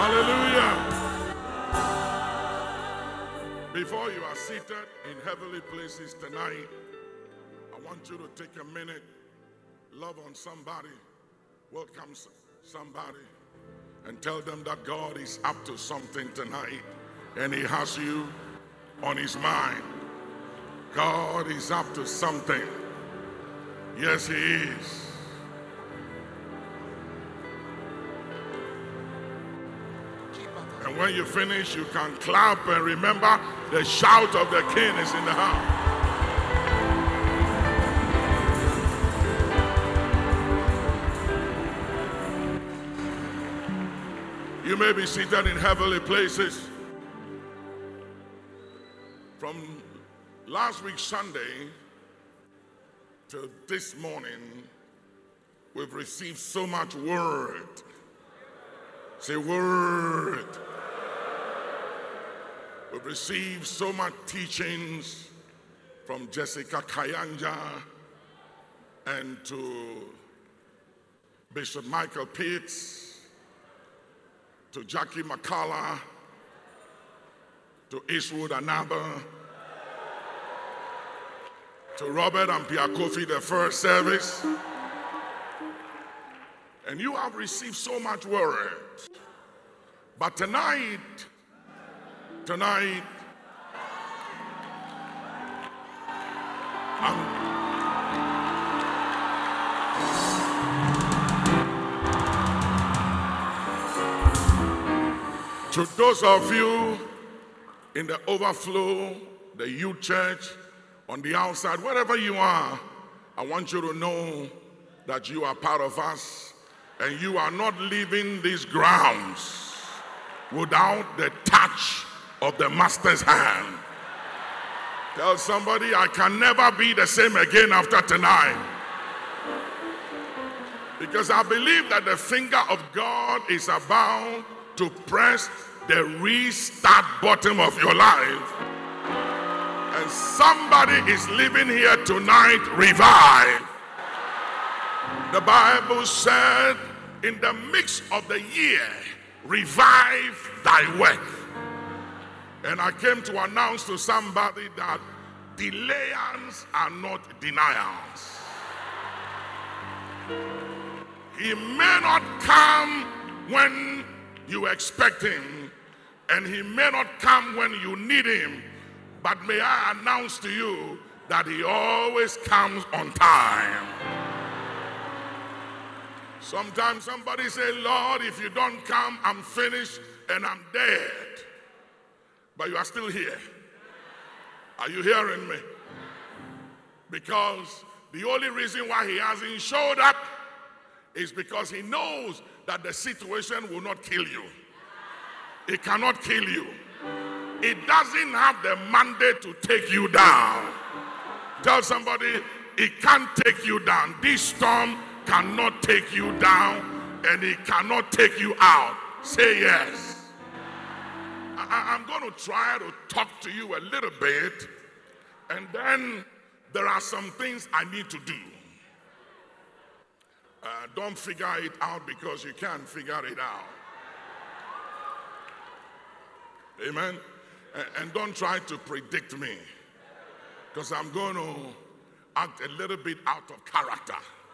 Hallelujah. Before you are seated in heavenly places tonight, I want you to take a minute, love on somebody, welcome somebody, and tell them that God is up to something tonight and He has you on His mind. God is up to something. Yes, He is. And when you finish, you can clap and remember the shout of the King is in the house. You may be seated in heavenly places. From last week Sunday to this morning, we've received so much word. Say word. We've received so much teachings from Jessica Kayanja and to Bishop Michael Pitts, to Jackie McCullough, to Eastwood Anaba, to Robert and Pierre Kofi, the first service. And you have received so much word. But tonight, to those of you in the overflow, the youth church, on the outside, wherever you are, I want you to know that you are part of us and you are not leaving these grounds without the touch of the Master's hand. Tell somebody, I can never be the same again after tonight. Because I believe that the finger of God is about to press the restart button of your life. And somebody is living here tonight revived. The Bible said, in the midst of the year, revive thy work. And I came to announce to somebody that delayance are not denials. He may not come when you expect him, and he may not come when you need him, but may I announce to you that he always comes on time. Sometimes somebody say, Lord, if you don't come, I'm finished and I'm dead. But you are still here. Are you hearing me? Because the only reason why he hasn't showed up is because he knows that the situation will not kill you. It cannot kill you. It doesn't have the mandate to take you down. Tell somebody, it can't take you down. This storm cannot take you down, and it cannot take you out. Say yes. I'm going to try to talk to you a little bit, and then there are some things I need to do. Don't figure it out because you can't figure it out. Amen. And don't try to predict me, because I'm going to act a little bit out of character.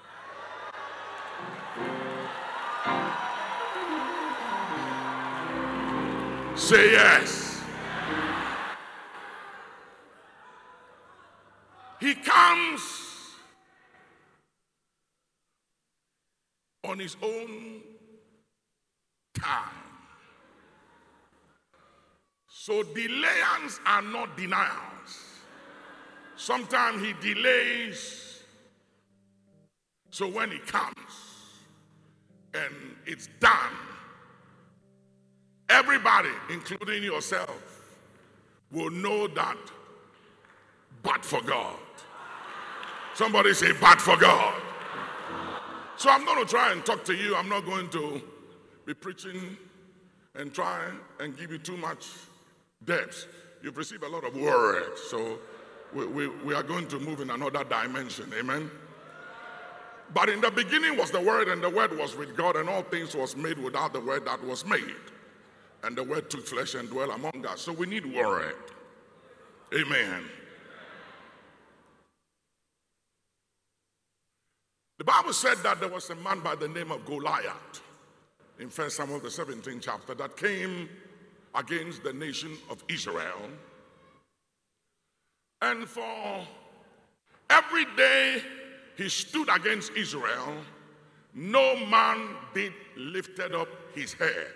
Say yes. He comes on his own time. So delayance are not denials. Sometimes he delays, so when he comes and it's done, everybody, including yourself, will know that but for God. Somebody say, but for God. So I'm going to try and talk to you. I'm not going to be preaching and try and give you too much depth. You've received a lot of words, so we are going to move in another dimension. Amen. But in the beginning was the Word, and the Word was with God, and all things was made without the Word that was made. And the word took flesh and dwelt among us. So we need word. Amen. The Bible said that there was a man by the name of Goliath in 1 Samuel the 17th chapter that came against the nation of Israel. And for every day he stood against Israel, no man did lifted up his head.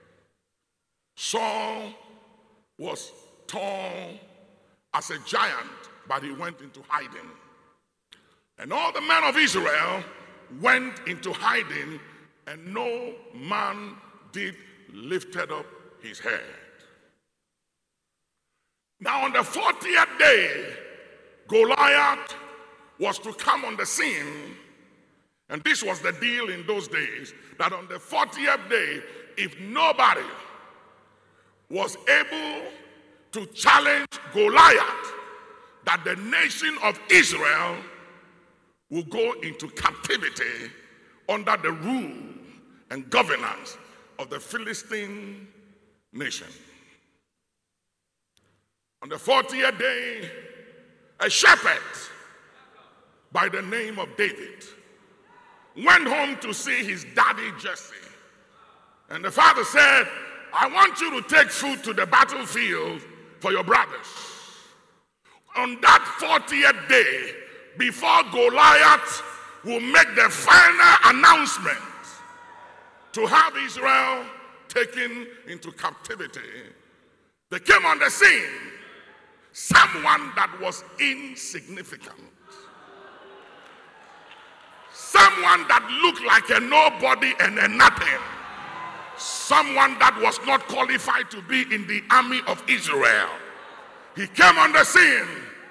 Saul was tall as a giant, but he went into hiding. And all the men of Israel went into hiding, and no man did lifted up his head. Now on the 40th day, Goliath was to come on the scene. And this was the deal in those days, that on the 40th day, if nobody was able to challenge Goliath, that the nation of Israel will go into captivity under the rule and governance of the Philistine nation. On the 40th day, a shepherd by the name of David went home to see his daddy Jesse. And the father said, I want you to take food to the battlefield for your brothers. On that 40th day, before Goliath will make the final announcement to have Israel taken into captivity, they came on the scene someone that was insignificant. Someone that looked like a nobody and a nothing. Someone that was not qualified to be in the army of Israel. He came on the scene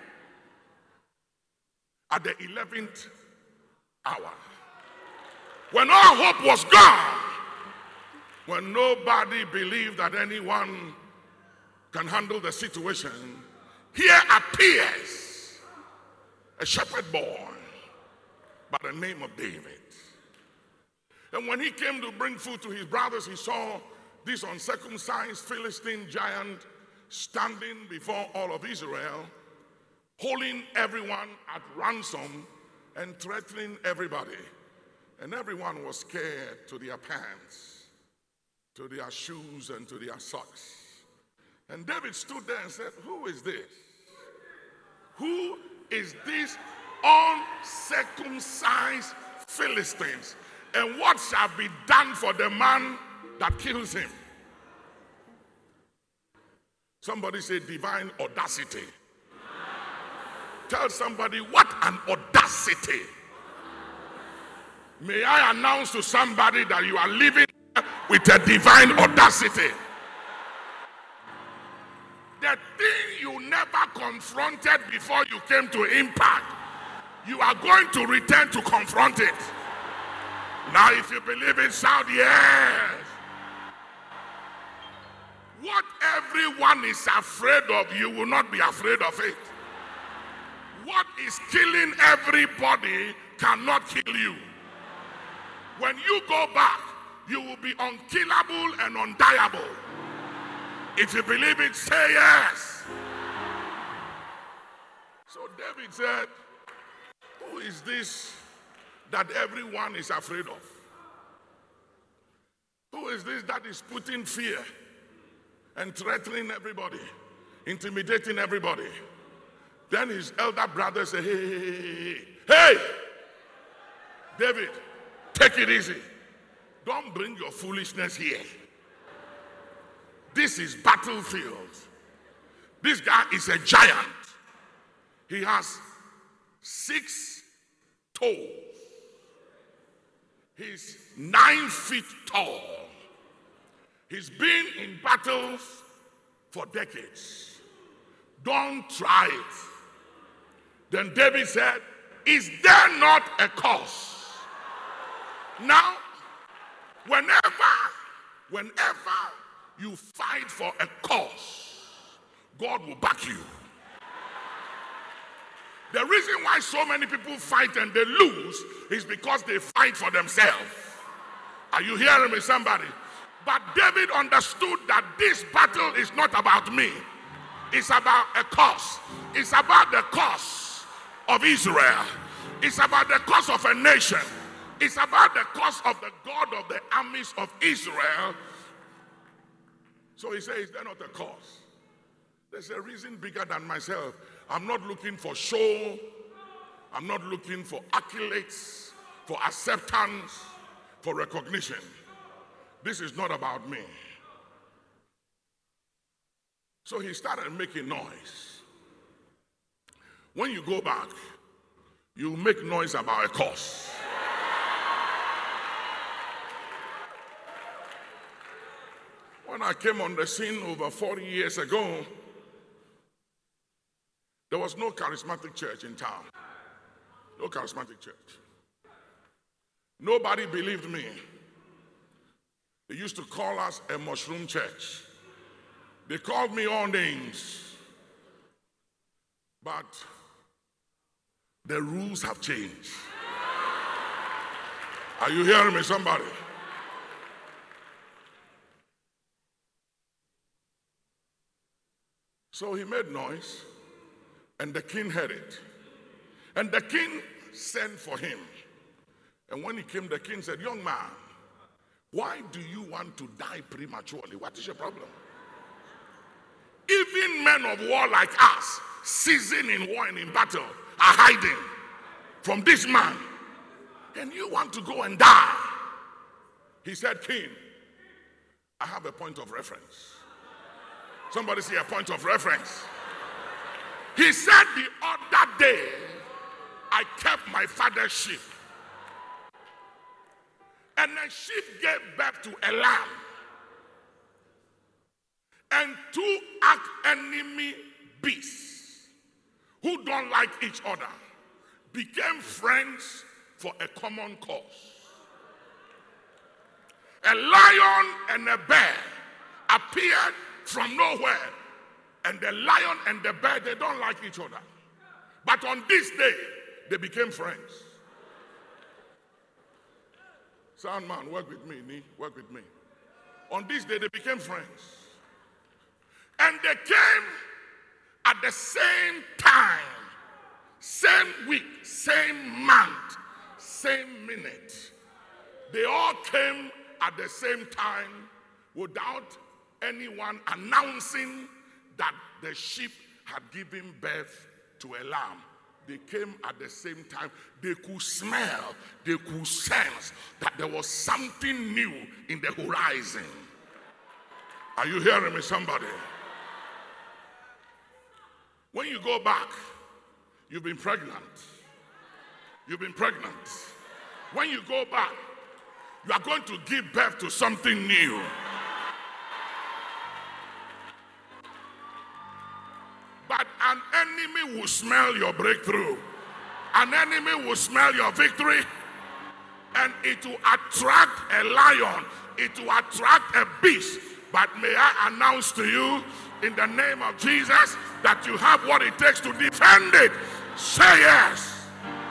at the 11th hour. When all hope was gone. When nobody believed that anyone can handle the situation. Here appears a shepherd boy by the name of David. And when he came to bring food to his brothers, he saw this uncircumcised Philistine giant standing before all of Israel, holding everyone at ransom and threatening everybody. And everyone was scared to their pants, to their shoes, and to their socks. And David stood there and said, who is this? Who is this uncircumcised Philistines? And what shall be done for the man that kills him? Somebody say divine audacity. Tell somebody, what an audacity. May I announce to somebody that you are living with a divine audacity. The thing you never confronted before you came to Impact, you are going to return to confront it. Now if you believe it, shout yes. What everyone is afraid of, you will not be afraid of it. What is killing everybody cannot kill you. When you go back, you will be unkillable and undiable. If you believe it, say yes. So David said, who is this that everyone is afraid of? Who is this that is putting fear and threatening everybody, intimidating everybody? Then his elder brother said, hey, David, take it easy. Don't bring your foolishness here. This is battlefield. This guy is a giant. He has 6 toes. He's 9 feet tall. He's been in battles for decades. Don't try it. Then David said, is there not a cause? Now, whenever you fight for a cause, God will back you. The reason why so many people fight and they lose is because they fight for themselves. Are you hearing me, somebody? But David understood that this battle is not about me. It's about a cause. It's about the cause of Israel. It's about the cause of a nation. It's about the cause of the God of the armies of Israel. So he says, is there not a cause? There's a reason bigger than myself. I'm not looking for show. I'm not looking for accolades, for acceptance, for recognition. This is not about me. So he started making noise. When you go back, you make noise about a cause. When I came on the scene over 40 years ago, there was no charismatic church in town. No charismatic church. Nobody believed me. They used to call us a mushroom church. They called me all names. But the rules have changed. Are you hearing me, somebody? So he made noise, and the king heard it. And the king sent for him. And when he came, the king said, young man, why do you want to die prematurely? What is your problem? Even men of war like us, seasoned in war and in battle, are hiding from this man. And you want to go and die. He said, king, I have a point of reference. Somebody say a point of reference. He said, the other day, I kept my father's sheep. And the sheep gave birth to a lamb. And two arch-enemy beasts who don't like each other became friends for a common cause. A lion and a bear appeared from nowhere. And the lion and the bear, they don't like each other. But on this day, they became friends. Sound man, work with me, Nee, work with me. On this day, they became friends. And they came at the same time, same week, same month, same minute. They all came at the same time without anyone announcing that the sheep had given birth to a lamb. They came at the same time. They could smell, they could sense that there was something new in the horizon. Are you hearing me, somebody? When you go back, you've been pregnant. You've been pregnant. When you go back, you are going to give birth to something new. But an enemy will smell your breakthrough. An enemy will smell your victory. And it will attract a lion. It will attract a beast. But may I announce to you, in the name of Jesus, that you have what it takes to defend it. Say yes.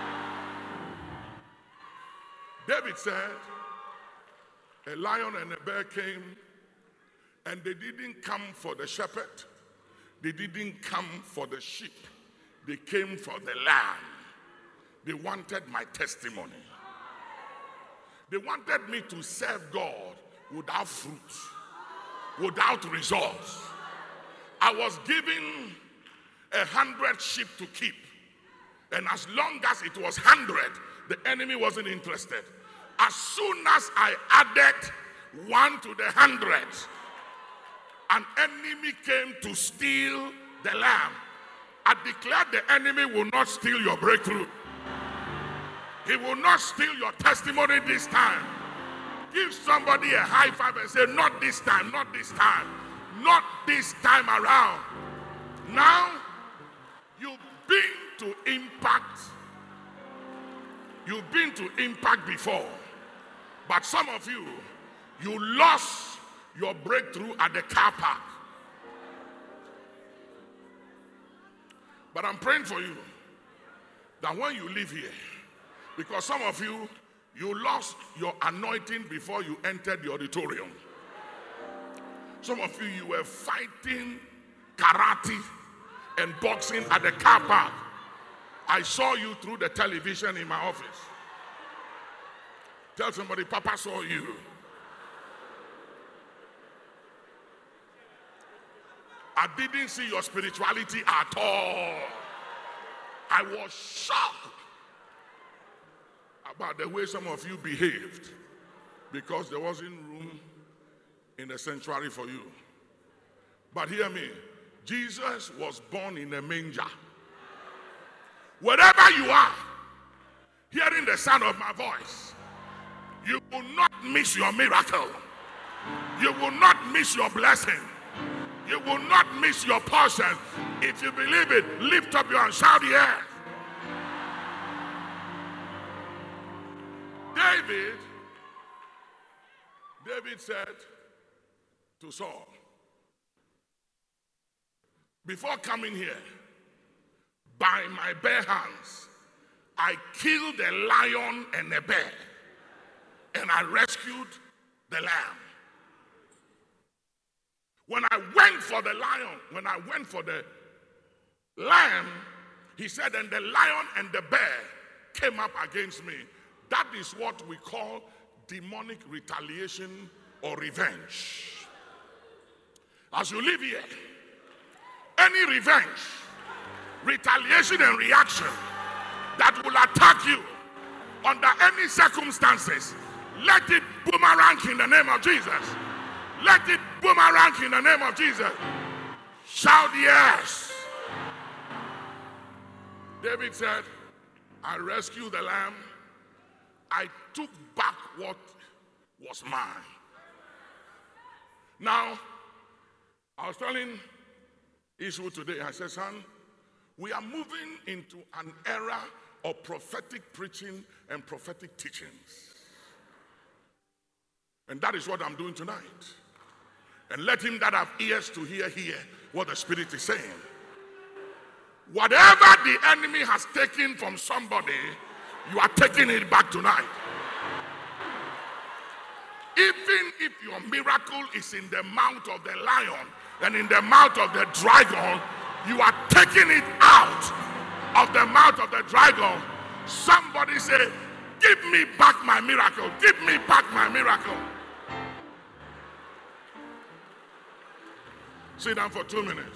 David said, a lion and a bear came, and they didn't come for the shepherd. They didn't come for the sheep. They came for the lamb. They wanted my testimony. They wanted me to serve God without fruit, without results. I was given 100 sheep to keep. And as long as it was 100, the enemy wasn't interested. As soon as I added 1 to the 100, an enemy came to steal the lamb. I declare the enemy will not steal your breakthrough. He will not steal your testimony this time. Give somebody a high five and say, not this time, not this time, not this time around. Now, you've been to Impact. You've been to Impact before. But some of you, you lost your breakthrough at the car park. But I'm praying for you that when you leave here, because some of you, you lost your anointing before you entered the auditorium. Some of you were fighting karate and boxing at the car park. I saw you through the television in my office. Tell somebody, Papa saw you. I didn't see your spirituality at all. I was shocked about the way some of you behaved because there wasn't room in the sanctuary for you. But hear me, Jesus was born in a manger. Wherever you are, hearing the sound of my voice, you will not miss your miracle. You will not miss your blessing. You will not miss your portion. If you believe it, lift up your hand, shout yes. David said to Saul, before coming here, by my bare hands, I killed a lion and a bear, and I rescued the lamb. When I went for the lion, when I went for the lamb, he said, and the lion and the bear came up against me. That is what we call demonic retaliation or revenge. As you live here, any revenge, retaliation and reaction that will attack you under any circumstances, let it boomerang in the name of Jesus. Let it boomerang in the name of Jesus. Shout yes. David said, I rescued the lamb. I took back what was mine. Now, I was telling Israel today, I said, son, we are moving into an era of prophetic preaching and prophetic teachings. And that is what I'm doing tonight. And let him that have ears to hear what the Spirit is saying. Whatever the enemy has taken from somebody, you are taking it back tonight. Even if your miracle is in the mouth of the lion and in the mouth of the dragon, you are taking it out of the mouth of the dragon. Somebody say, give me back my miracle. Give me back my miracle. Sit down for 2 minutes.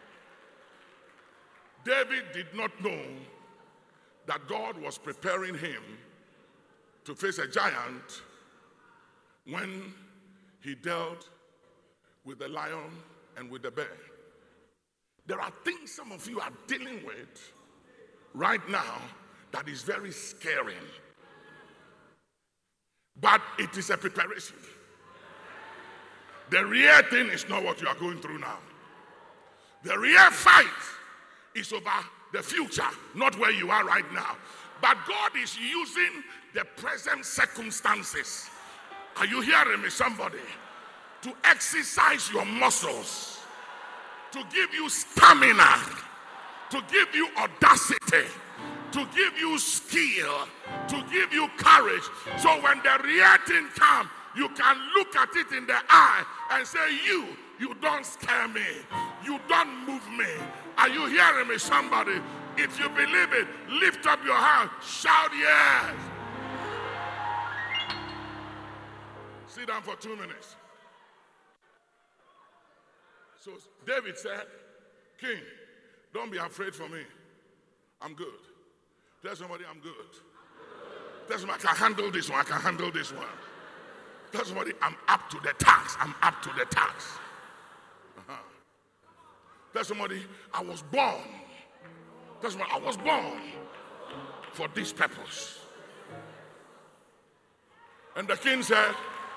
David did not know that God was preparing him to face a giant when he dealt with the lion and with the bear. There are things some of you are dealing with right now that is very scary. But it is a preparation. The real thing is not what you are going through now. The real fight is over the future, not where you are right now. But God is using the present circumstances. Are you hearing me, somebody? To exercise your muscles, to give you stamina, to give you audacity, to give you skill, to give you courage. So when the real thing comes, you can look at it in the eye and say, you don't scare me. You don't move me. Are you hearing me, somebody? If you believe it, lift up your hand. Shout yes. Sit down for 2 minutes. So David said, King, don't be afraid for me. I'm good. Tell somebody I'm good. Tell somebody I can handle this one. I can handle this one. Tell somebody I'm up to the task. I'm up to the task. Tell somebody I was born. Tell somebody I was born for this purpose. And the king said,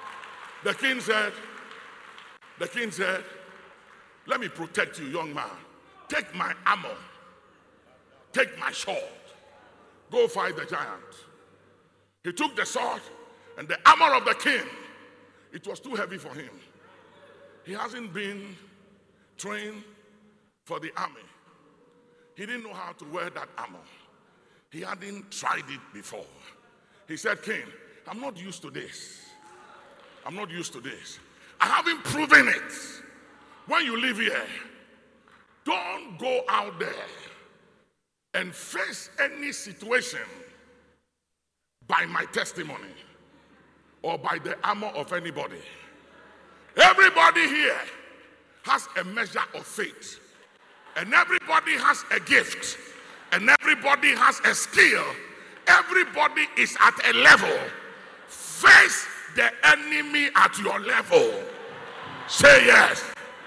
let me protect you, young man. Take my armor. Take my sword. Go fight the giant. He took the sword and the armor of the king. It was too heavy for him. He hasn't been trained for the army. He didn't know how to wear that armor. He hadn't tried it before. He said, King, I'm not used to this. I'm not used to this. I haven't proven it. when you live here, don't go out there and face any situation by my testimony or by the armor of anybody. Everybody here has a measure of faith, and everybody has a gift, and everybody has a skill. Everybody is at a level. Face the enemy at your level. Say yes.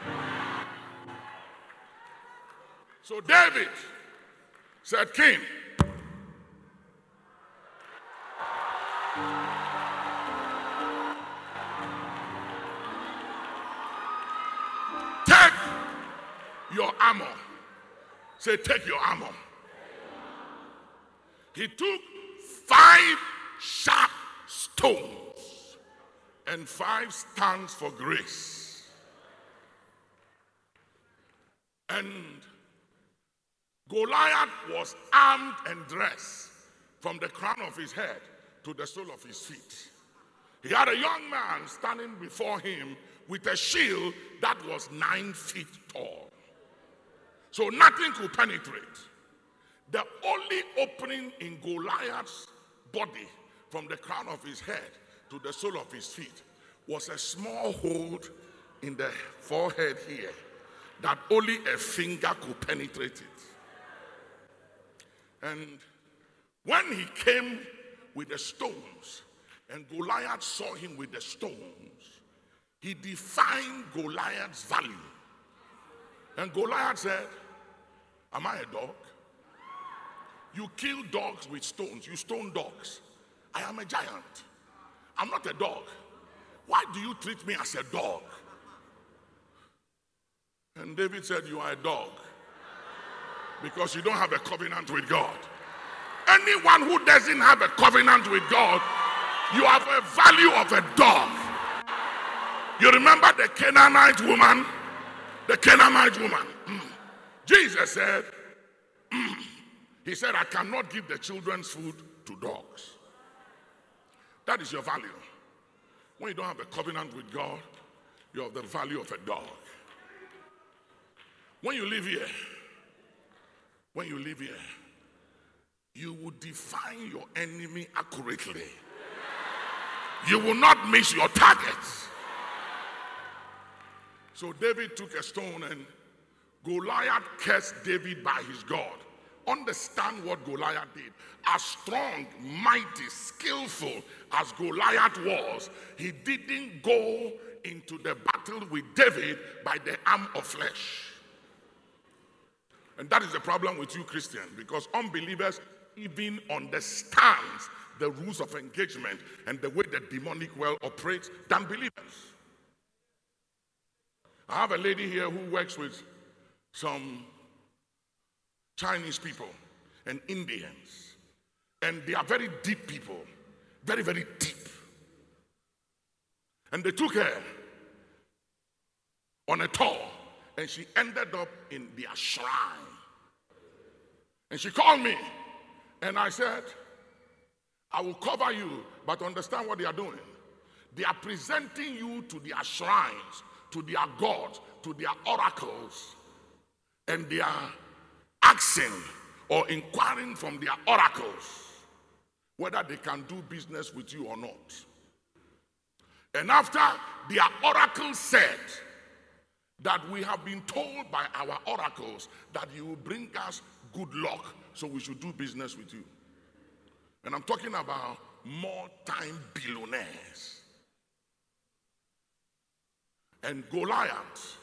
So David said, King, take your armor. Say, take your armor. He took 5 sharp stones, and 5 stands for grace. And Goliath was armed and dressed from the crown of his head to the sole of his feet. He had a young man standing before him with a shield that was 9 feet tall. So nothing could penetrate. The only opening in Goliath's body from the crown of his head to the sole of his feet was a small hole in the forehead here that only a finger could penetrate it. And when he came with the stones and Goliath saw him with the stones, he defined Goliath's value. And Goliath said, am I a dog? You kill dogs with stones. You stone dogs. I am a giant. I'm not a dog. Why do you treat me as a dog? And David said, you are a dog because you don't have a covenant with God. Anyone who doesn't have a covenant with God, you have a value of a dog. You remember the Canaanite woman? The Canaanite woman. Jesus said, he said, I cannot give the children's food to dogs. That is your value. When you don't have a covenant with God, you have the value of a dog. When you live here, you will define your enemy accurately. You will not miss your targets. So David took a stone and Goliath cursed David by his God. Understand what Goliath did. As strong, mighty, skillful as Goliath was, he didn't go into the battle with David by the arm of flesh. And that is the problem with you Christians, because unbelievers even understands the rules of engagement and the way the demonic world operates than believers. I have a lady here who works with some Chinese people and Indians, and they are very deep people, very, very deep. And they took her on a tour, and she ended up in their shrine. And she called me, and I said, I will cover you, but understand what they are doing. They are presenting you to their shrines, to their gods, to their oracles, and they are asking or inquiring from their oracles whether they can do business with you or not. And after their oracle said that we have been told by our oracles that you will bring us good luck, so we should do business with you. And I'm talking about more-time billionaires. And Goliath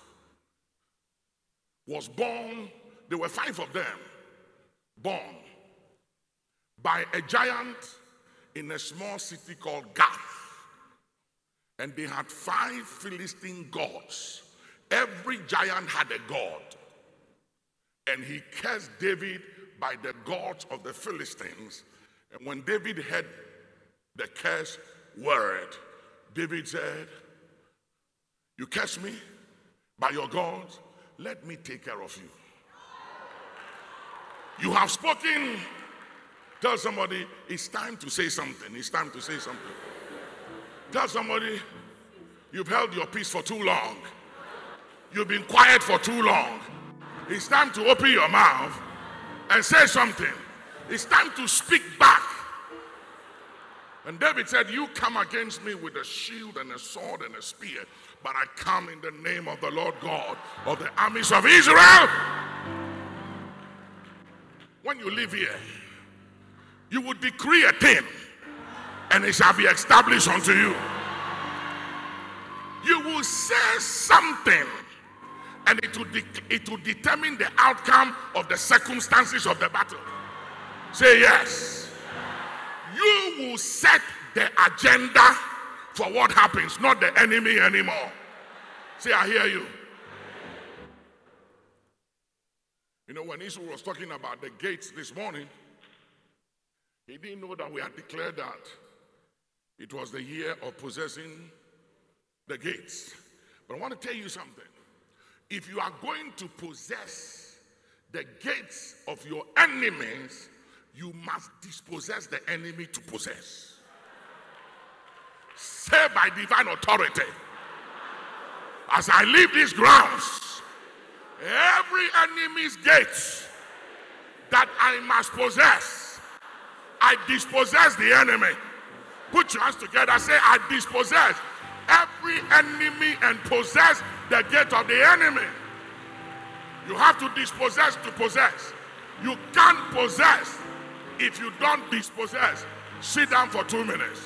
was born, there were 5 of them, born by a giant in a small city called Gath. And they had 5 Philistine gods. Every giant had a god. And he cursed David by the gods of the Philistines. And when David heard the curse word, David said, you curse me by your gods, let me take care of you. You have spoken. Tell somebody, it's time to say something. It's time to say something. Tell somebody, you've held your peace for too long. You've been quiet for too long. It's time to open your mouth and say something. It's time to speak back. And David said, you come against me with a shield and a sword and a spear, but I come in the name of the Lord God of the armies of Israel. When you live here, you will decree a thing, and it shall be established unto you. You will say something, and it will determine the outcome of the circumstances of the battle. Say yes. You will set the agenda for what happens, not the enemy anymore. Say, I hear you. You know, when Israel was talking about the gates this morning, he didn't know that we had declared that it was the year of possessing the gates. But I want to tell you something. If you are going to possess the gates of your enemies, you must dispossess the enemy to possess. Say by divine authority, as I leave these grounds, every enemy's gates that I must possess, I dispossess the enemy. Put your hands together, say, I dispossess every enemy and possess the gate of the enemy. You have to dispossess to possess. You can't possess if you don't dispossess. Sit down for 2 minutes.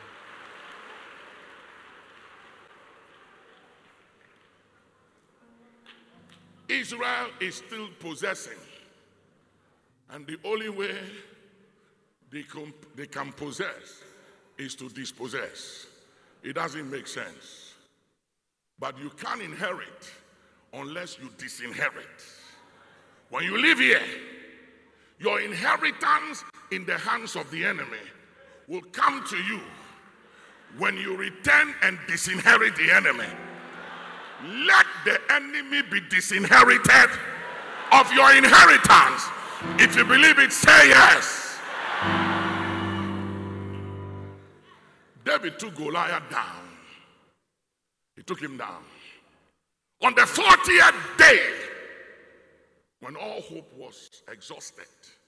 Israel is still possessing. And the only way they can possess is to dispossess. It doesn't make sense. But you can't inherit unless you disinherit. When you live here, your inheritance in the hands of the enemy will come to you when you return and disinherit the enemy. Let the enemy be disinherited of your inheritance. If you believe it, say yes. David took Goliath down. He took him down. On the 40th day, when all hope was exhausted,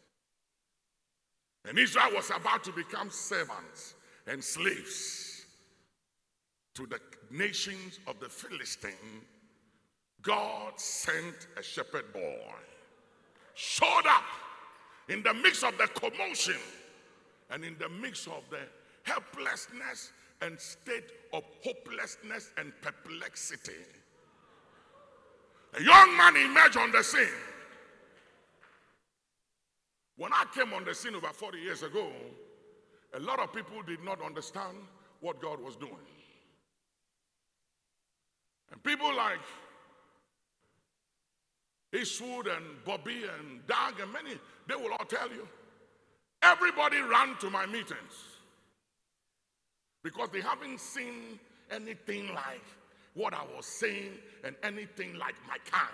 and Israel was about to become servants and slaves to the nations of the Philistines, God sent a shepherd boy, showed up in the midst of the commotion and in the midst of the helplessness and state of hopelessness and perplexity. A young man emerged on the scene. When I came on the scene over 40 years ago, a lot of people did not understand what God was doing. And people like Eastwood and Bobby and Doug and many, they will all tell you, everybody ran to my meetings because they haven't seen anything like what I was saying and anything like my kind.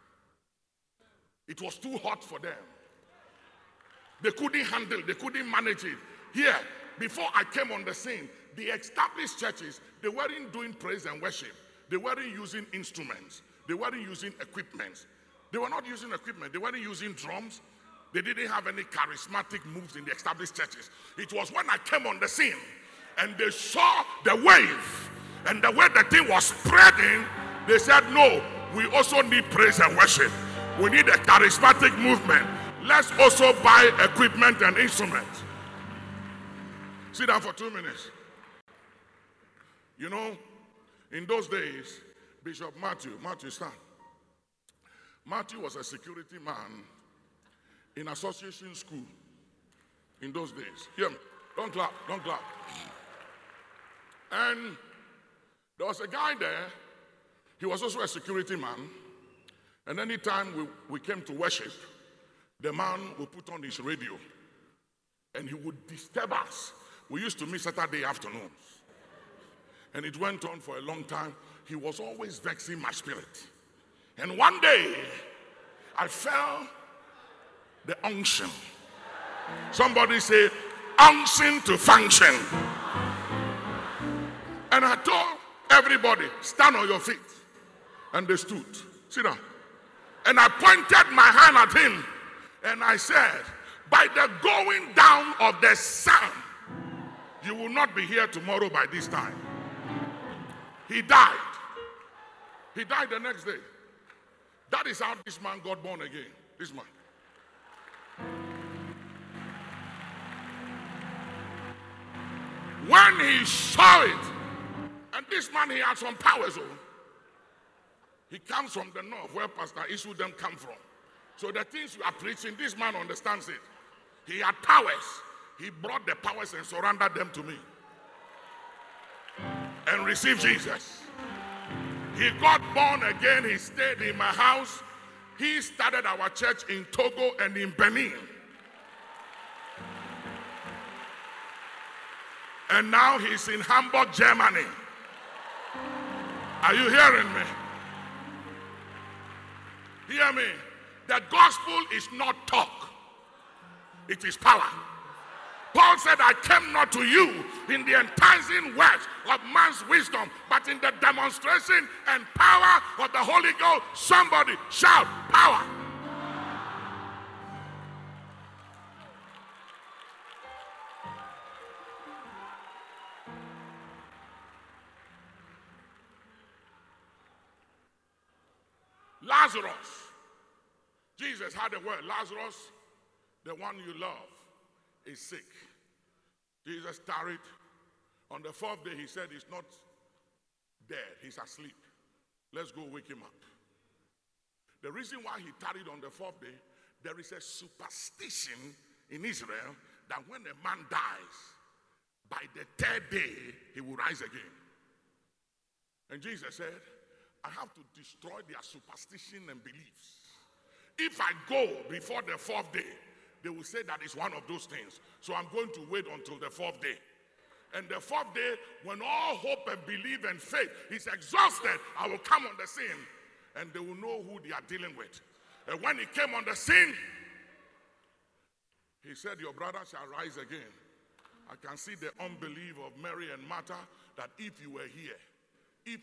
It was too hot for them. They couldn't handle, they couldn't manage it. Here, before I came on the scene, the established churches, they weren't doing praise and worship. They weren't using instruments. They weren't using equipment. They were not using equipment. They weren't using drums. They didn't have any charismatic moves in the established churches. It was when I came on the scene and they saw the wave and the way the thing was spreading, they said, no, we also need praise and worship. We need a charismatic movement. Let's also buy equipment and instruments. Sit down for 2 minutes. You know, in those days, Bishop Matthew stand. Matthew was a security man in association school in those days. Hear me. Don't clap, don't clap. And there was a guy there. He was also a security man. And anytime we came to worship, the man would put on his radio and he would disturb us. We used to meet Saturday afternoons. And it went on for a long time. He was always vexing my spirit. And one day, I felt the unction. Somebody say, unction to function. And I told everybody, stand on your feet. And they stood. Sit down. And I pointed my hand at him and I said, by the going down of the sun, you will not be here tomorrow by this time. He died. He died the next day. That is how this man got born again. This man. When he saw it, and this man, he had some powers. He comes from the north, where Pastor Isu them come from. So the things you are preaching, this man understands it. He had powers. He brought the powers and surrendered them to me. And received Jesus. He got born again. He stayed in my house. He started our church in Togo and in Benin. And now he's in Hamburg, Germany. Are you hearing me? Hear me. The gospel is not talk. It is power. Paul said, I came not to you in the enticing words of man's wisdom, but in the demonstration and power of the Holy Ghost. Somebody shout, power. Lazarus. Jesus had a word. Lazarus, the one you love, is sick. Jesus tarried. On the fourth day, he said he's not dead. He's asleep. Let's go wake him up. The reason why he tarried on the fourth day, there is a superstition in Israel that when a man dies, by the third day, he will rise again. And Jesus said, I have to destroy their superstition and beliefs. If I go before the fourth day, they will say that it's one of those things. So I'm going to wait until the fourth day. And the fourth day, when all hope and belief and faith is exhausted, I will come on the scene and they will know who they are dealing with. And when he came on the scene, he said, your brother shall rise again. I can see the unbelief of Mary and Martha, that if you were here, if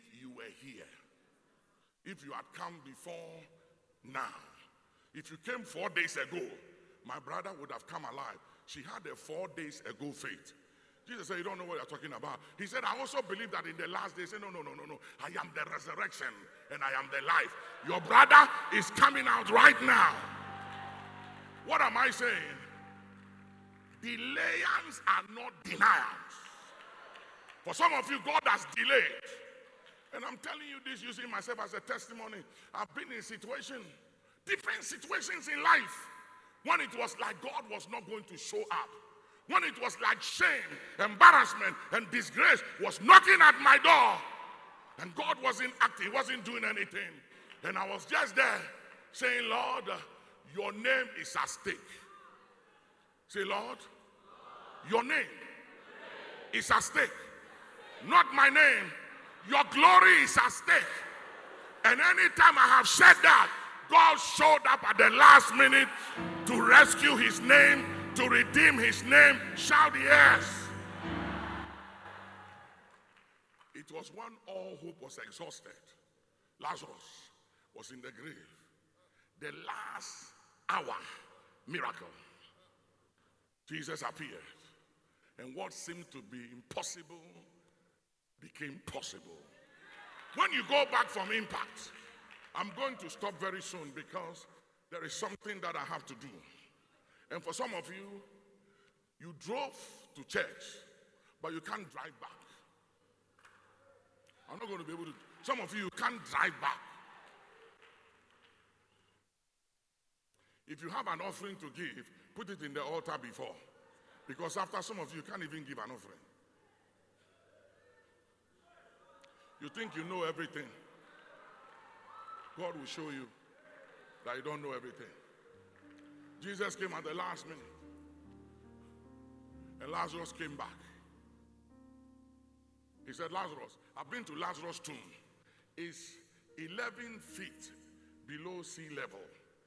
you had come before now, if you came 4 days ago, my brother would have come alive. She had a 4 days ago faith. Jesus said, you don't know what you're talking about. He said, I also believe that in the last days. No. I am the resurrection and I am the life. Your brother is coming out right now. What am I saying? Delayance are not denials. For some of you, God has delayed. And I'm telling you this using myself as a testimony. I've been in different situations in life, when it was like God was not going to show up. When it was like shame, embarrassment, and disgrace was knocking at my door. And God wasn't acting, He wasn't doing anything. And I was just there saying, Lord, your name is at stake. Say, Lord, your name is at stake. Not my name. Your glory is at stake. And anytime I have said that, God showed up at the last minute to rescue His name, to redeem His name. Shout yes. It was when all hope was exhausted. Lazarus was in the grave. The last hour miracle. Jesus appeared. And what seemed to be impossible became possible. When you go back from Impact, I'm going to stop very soon because there is something that I have to do. And for some of you, you drove to church, but you can't drive back. I'm not going to be able to. Some of you can't drive back. If you have an offering to give, put it in the altar before. Because after, some of you can't even give an offering. You think you know everything. God will show you that you don't know everything. Jesus came at the last minute. And Lazarus came back. He said, Lazarus, I've been to Lazarus' tomb. It's 11 feet below sea level.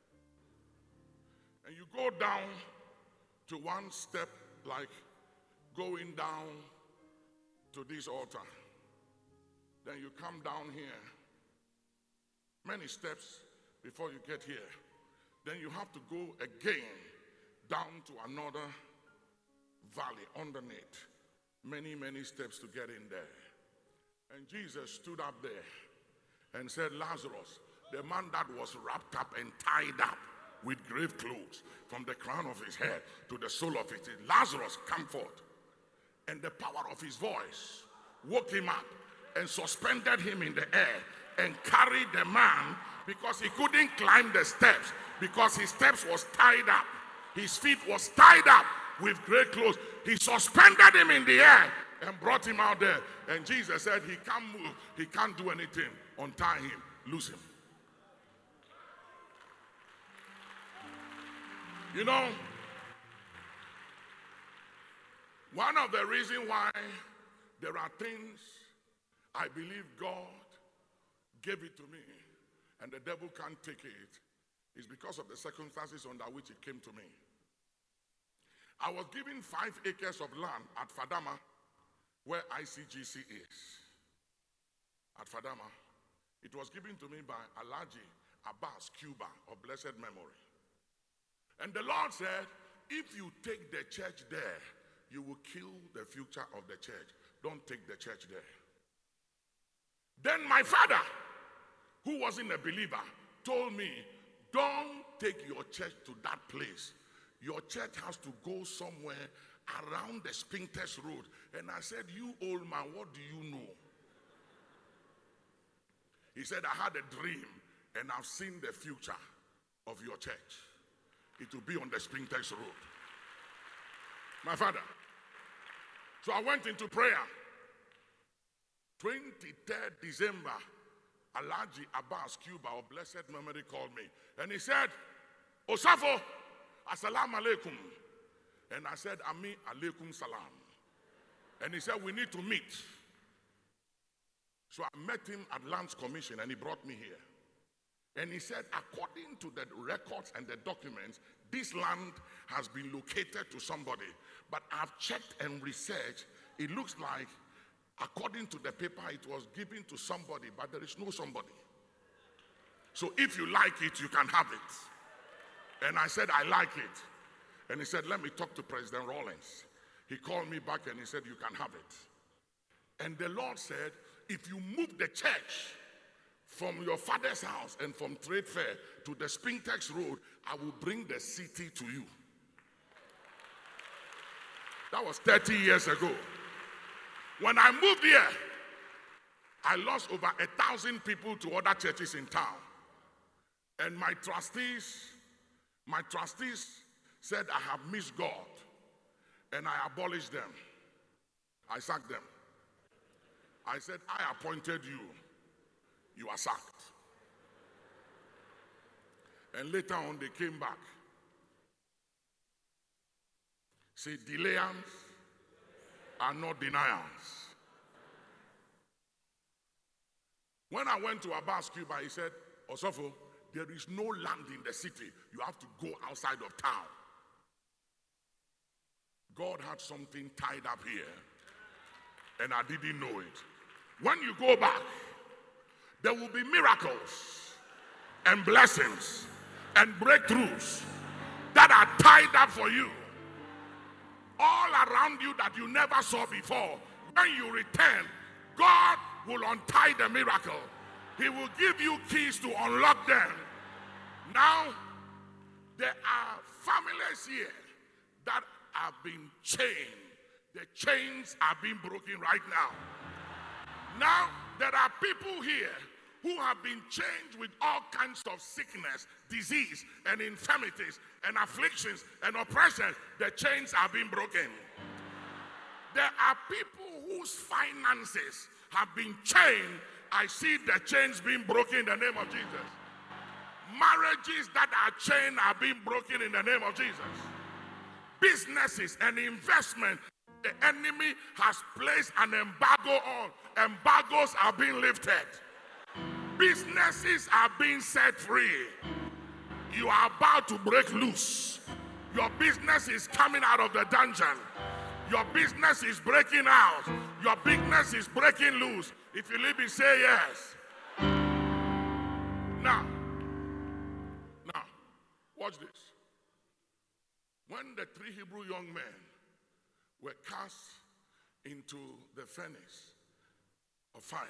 And you go down to one step, like going down to this altar. Then you come down here. many steps before you get here. Then you have to go again down to another valley underneath. Many, many steps to get in there. And Jesus stood up there and said, Lazarus, the man that was wrapped up and tied up with grave clothes from the crown of his head to the sole of his feet, Lazarus, come forth. And the power of his voice woke him up and suspended him in the air and carried the man, because he couldn't climb the steps because his steps was tied up. His feet was tied up with great clothes. He suspended him in the air and brought him out there. And Jesus said, he can't move, he can't do anything. Untie him, loose him. You know, one of the reasons why there are things I believe God gave it to me and the devil can't take it is because of the circumstances under which it came to me. I was given 5 acres of land at Fadama, where ICGC is. At Fadama. It was given to me by Alhaji Abbas Cuba of blessed memory. And the Lord said, if you take the church there, you will kill the future of the church. Don't take the church there. Then my father, who wasn't a believer, told me, don't take your church to that place. Your church has to go somewhere around the Spintex Road. And I said, you old man, what do you know? He said, I had a dream and I've seen the future of your church. It will be on the Spintex Road. My father. So I went into prayer. 23rd December, Alhaji Abbas Cuba of blessed memory called me. And he said, Osafo, assalamu alaikum. And I said, Ami alaikum salam. And he said, we need to meet. So I met him at Lands Commission and he brought me here. And he said, according to the records and the documents, this land has been located to somebody. But I've checked and researched. It looks like, according to the paper, it was given to somebody, but there is no somebody. So if you like it, you can have it. And I said, I like it. And he said, let me talk to President Rawlings. He called me back and he said, you can have it. And the Lord said, if you move the church from your father's house and from Trade Fair to the Spintex Road, I will bring the city to you. That was 30 years ago. When I moved here, I lost over 1,000 people to other churches in town. And my trustees said I have missed God. And I abolished them. I sacked them. I said, I appointed you. You are sacked. And later on, they came back. Say, delayance are not denials. When I went to Abbas Cuba, he said, Osofo, there is no land in the city. You have to go outside of town. God had something tied up here, and I didn't know it. When you go back, there will be miracles and blessings and breakthroughs that are tied up for you all around you that you never saw before. When you return, God will untie the miracle. He will give you keys to unlock them. Now, there are families here that have been chained. The chains are being broken right now. Now, there are people here who have been chained with all kinds of sickness, disease, and infirmities, and afflictions, and oppressions. The chains are being broken. There are people whose finances have been chained. I see the chains being broken in the name of Jesus. Marriages that are chained are being broken in the name of Jesus. Businesses and investment, the enemy has placed an embargo on. Embargoes are being lifted. Businesses are being set free. You are about to break loose. Your business is coming out of the dungeon. Your business is breaking out. Your business is breaking loose. If you live, say yes. Now, Watch this. When the 3 Hebrew young men were cast into the furnace of fire,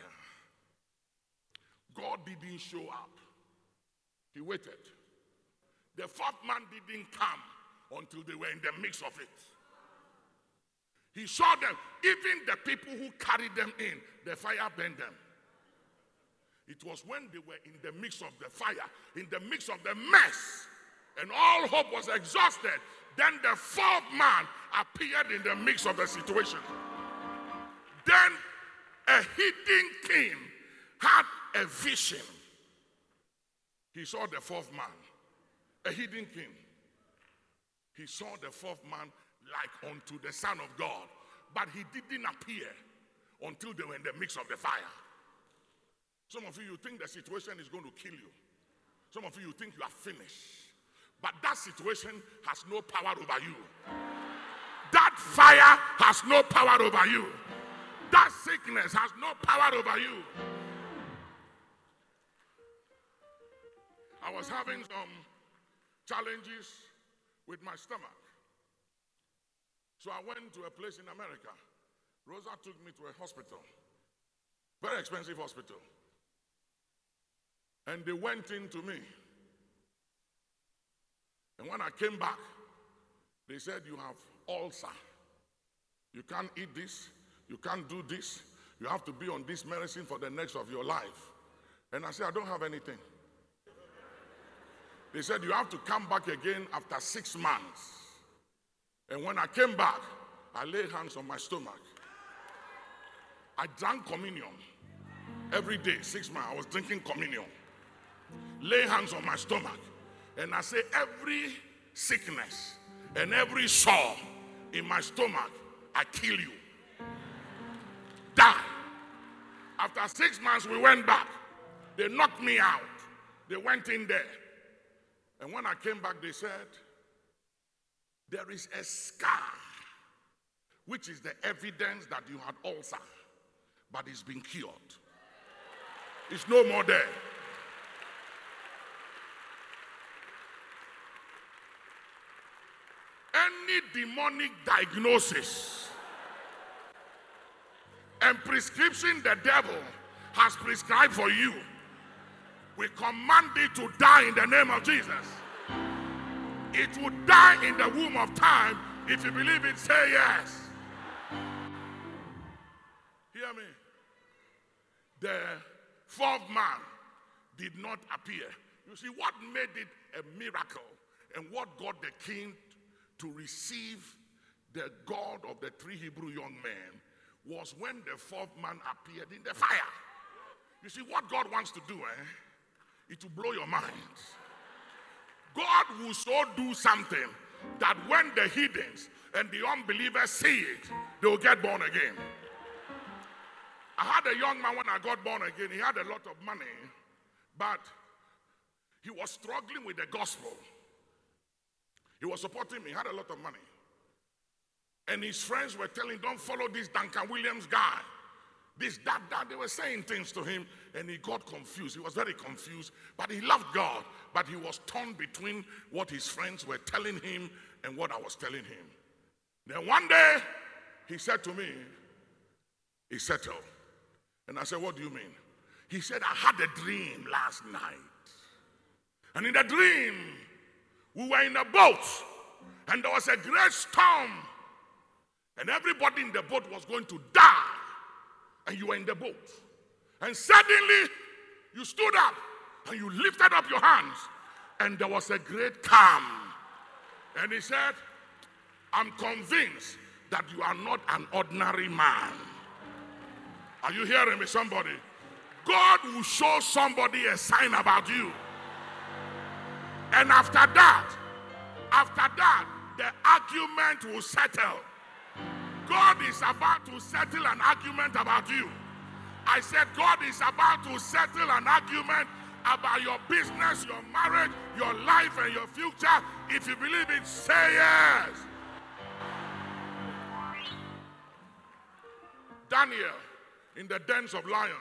God didn't show up. He waited. The 4th man didn't come until they were in the mix of it. He saw them. Even the people who carried them in, the fire burned them. It was when they were in the mix of the fire, in the mix of the mess, and all hope was exhausted, then the 4th man appeared in the mix of the situation. Then a hidden king had a vision. He saw the 4th man, a hidden king. He saw the 4th man like unto the Son of God, but he didn't appear until they were in the mix of the fire. Some of you think the situation is going to kill you. Some of you think you are finished. But that situation has no power over you. That fire has no power over you. That sickness has no power over you. I was having some challenges with my stomach. So I went to a place in America. Rosa took me to a hospital. Very expensive hospital. And they went into me. And when I came back, they said, you have ulcer. You can't eat this. You can't do this. You have to be on this medicine for the next of your life. And I said, I don't have anything. They said, you have to come back again after 6 months. And when I came back, I laid hands on my stomach. I drank communion every day, 6 months. I was drinking communion. Lay hands on my stomach. And I say, every sickness and every sore in my stomach, I kill you. Die. After 6 months, we went back. They knocked me out. They went in there. And when I came back, they said, there is a scar, which is the evidence that you had ulcer, but it's been cured. It's no more there. Any demonic diagnosis and prescription the devil has prescribed for you, we command it to die in the name of Jesus. It will die in the womb of time. If you believe it, say yes. Hear me. The 4th man did not appear. You see, what made it a miracle and what got the king to receive the God of the 3 Hebrew young men was when the 4th man appeared in the fire. You see, what God wants to do, it will blow your mind. God will so do something that when the heathens and the unbelievers see it, they will get born again. I had a young man when I got born again. He had a lot of money, but he was struggling with the gospel. He was supporting me. He had a lot of money. And his friends were telling him, don't follow this Duncan Williams guy. This, that. They were saying things to him, and he got confused. He was very confused, but he loved God. But he was torn between what his friends were telling him and what I was telling him. Then one day, he said to me, he's settled. And I said, what do you mean? He said, I had a dream last night. And in the dream, we were in a boat, and there was a great storm, and everybody in the boat was going to die. And you were in the boat. And suddenly, you stood up and you lifted up your hands. And there was a great calm. And he said, I'm convinced that you are not an ordinary man. Are you hearing me, somebody? God will show somebody a sign about you. And after that, the argument will settle. God is about to settle an argument about you. I said God is about to settle an argument about your business, your marriage, your life, and your future. If you believe it, say yes. Daniel in the dens of lions.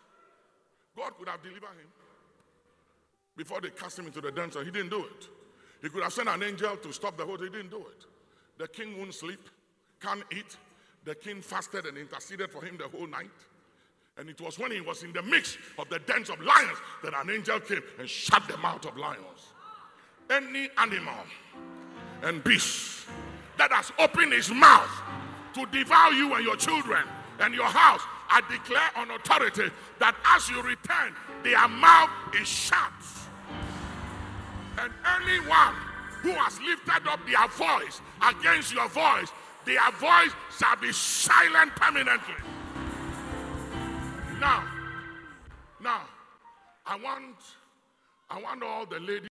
God could have delivered him before they cast him into the dens. He didn't do it. He could have sent an angel to stop the whole thing. He didn't do it. The king won't sleep, can't eat. The king fasted and interceded for him the whole night. And it was when he was in the midst of the dens of lions that an angel came and shut the mouth of lions. Any animal and beast that has opened his mouth to devour you and your children and your house, I declare on authority that as you return, their mouth is shut. And anyone who has lifted up their voice against your voice, their voice shall be silent permanently. Now, I want all the ladies